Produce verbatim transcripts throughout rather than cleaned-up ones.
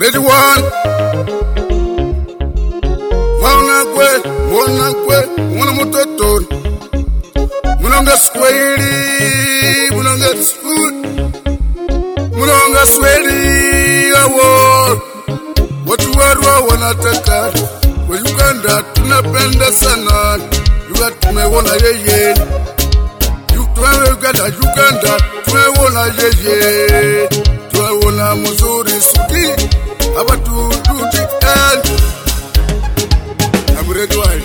Ready one. Mwana kwe, mwana kwe, mwana mototori. Munanga square, munanga school. Munanga sweli award. Watu warua wanataka. Kwa Uganda tunapenda sana. Yuga tumeona yeye. Tumeona Uganda, Uganda tumeona yeye. Tumeona mzuri suki. Aba tu do the end. I'm ready wine.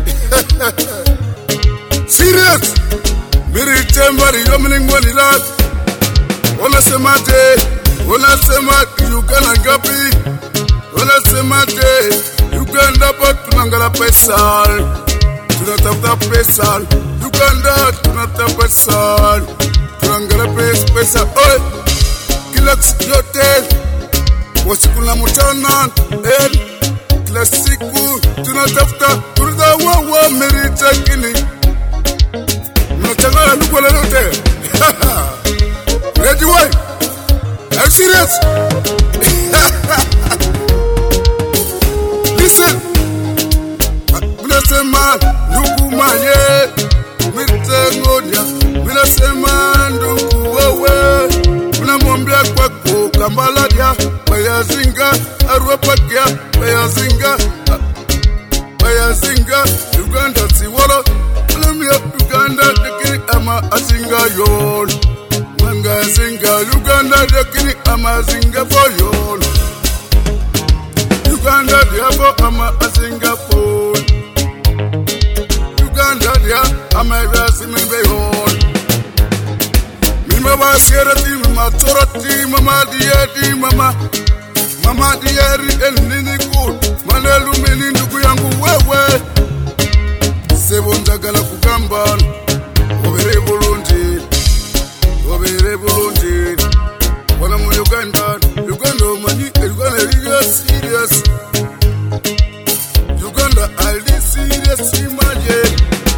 Serious. Miri tembari yomining wani lat. Wanasema je, wanasema Uganda ngapi? Wanasema je, Uganda pa tunangala pesa. Tunatafuta pesa. Uganda tunatafuta pesa. Tunangala pesa pesa. Oi. Kila yote wasikula mchana el kila siku tunatafuta turda wawa merita kini mnachangana luko lolote. Ready why? Are you serious? Listen. Mnasema ndugu maye mitengoja. Mnasema ndugu wewe. Mnamwambia kwako kambaladia bayazinga arwapakia bayazinga bayazinga Uganda siwolo. Mnamwambia Uganda dekini ama azinga yon. Manga zinga Uganda dekini ama zinga boyon. Uganda diabo ama azinga boy. Uganda dia ama yazimi beyon. Mama sierati mama torati mama diadi mama mama diari elini cool manelu meni ndugu yangu wewe sebonda gala kugamba obere bulungi obere bulungi wana mu Uganda Uganda mani Uganda really serious Uganda ali serious imagine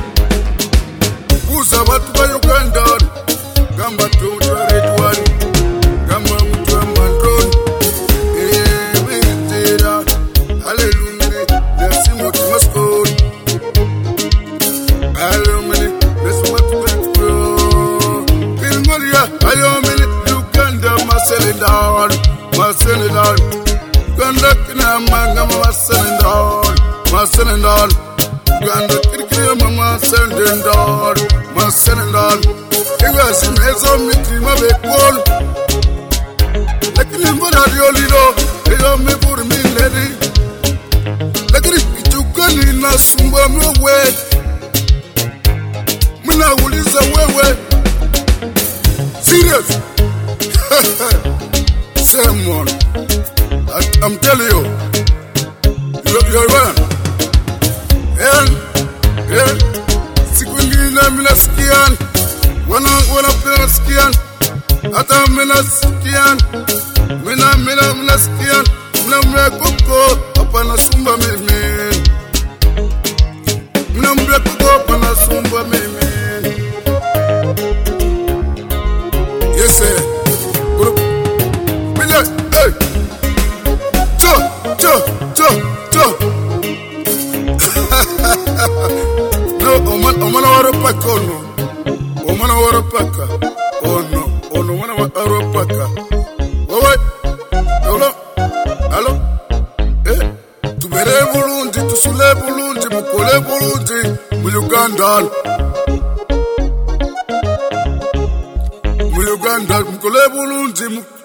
kuza watu wa Uganda Gamba tu tuaretuani Gamba mtu wa mandroni Eee Witera Hallelujah Nesi moti maskoni Hallelujah Nesi moti maskoni Kilmoria Ayomini Uganda Maselindan Maselindan Uganda kina manga Maselindan Maselindan Uganda kirikiri mama Maselindan Maselindan Iwasi mezo mitima bekol Lakini mbona diolilo Eyo meburi mineri Lakini kichukani na sumba mwewe Muna uliza wewe Serious. Same one. I, I'm telling you. You're, you're one. And, and, siku ingine mina sikian. Wana, wana pena sikian. Hata mina sikian. Mina, mina, mina sikian. Mina mre koko. Hapa na sumba mimi. Mina mre koko. Hapa na sumba mimi. Yes, sir. Group. Billy, hey. Cho, cho, cho, cho. No, oman, oman waro paka ono. Oman waro paka. Ono, ono, oman waro paka. Wawa, hello, hello. Eh, tubere bulungi, tusule bulungi, mukole bulungi, mu Uganda. Mu Uganda, mukole bulungi,